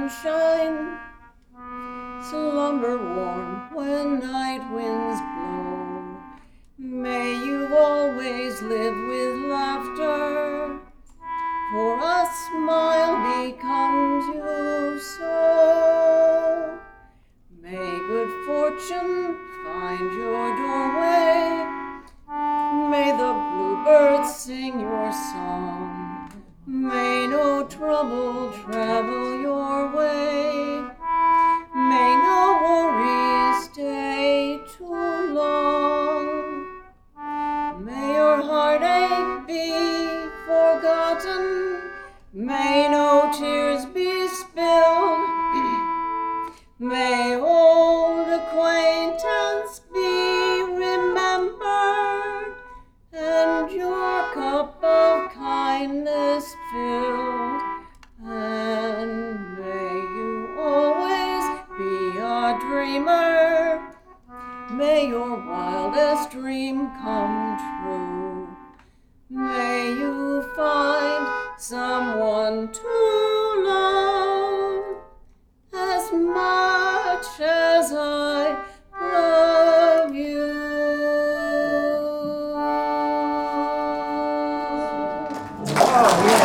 sunshine. Slumber warm when night winds blow. May you always live with laughter, for a smile becomes you so. May good fortune find your doorway. May the bluebirds sing your song. May no trouble travel your way. May no worries stay too long. May your heartache be forgotten. May no tears be spilled. May old acquaintance be remembered, and your cup of kindness filled. And may you always be a dreamer. May your wildest dream come true. May you find someone to love as much as I love you. Oh,